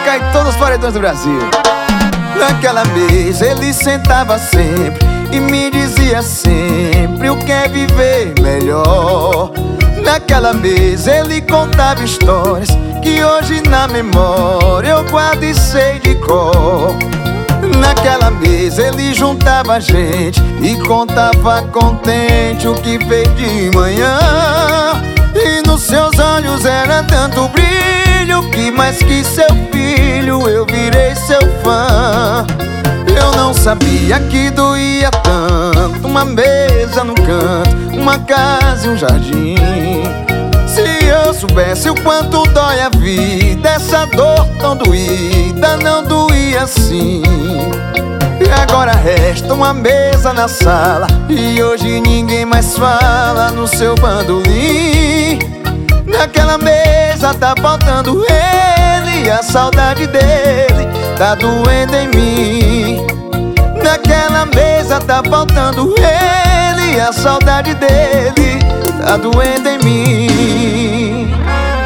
tocar em todos os paredões do Brasil. Naquela mesa ele sentava sempre e me dizia sempre o que é viver melhor. Naquela mesa ele contava histórias que hoje na memória eu guardo e sei de cor. Naquela mesa ele juntava a gente e contava contente o que fez de manhã. E nos seus olhos era tanto brilho que mais que seu filho eu virei seu fã. Eu não sabia que doía tanto uma mesa no canto, uma casa e um jardim. Se eu soubesse o quanto dói a vida, essa dor tão doída não doía assim. E agora resta uma mesa na sala e hoje ninguém mais fala no seu bandolim. Naquela mesa tá faltando ele, a saudade dele tá doendo em mim. Naquela mesa tá faltando ele, a saudade dele tá doendo em mim.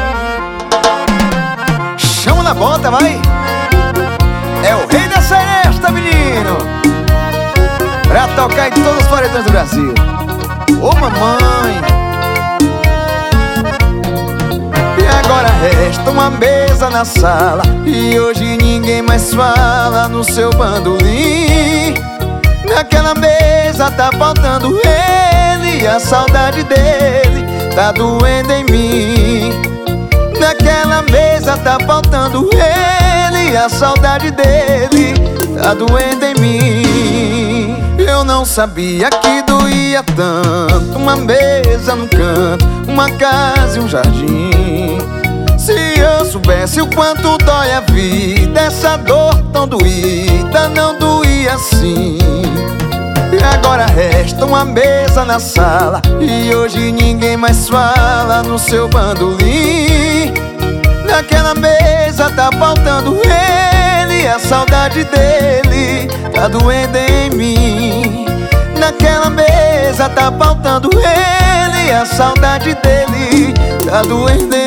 Chama na bota, vai! É o rei da seresta, menino! Pra tocar em todos os paredões do Brasil. Ô mamãe! E agora resta uma mesa na sala e hoje ninguém mais fala no seu bandolim. Naquela mesa tá faltando ele, a saudade dele tá doendo em mim. Naquela mesa tá faltando ele, a saudade dele tá doendo em mim. Eu não sabia que doía tanto uma mesa no canto, uma casa e um jardim. Se eu soubesse o quanto dói a vida, essa dor tão doída não doía assim. E agora resta uma mesa na sala e hoje ninguém mais fala no seu bandolim. Naquela mesa tá faltando ele, a saudade dele tá doendo em mim. Naquela mesa tá faltando ele, a saudade dele tá doendo em mim.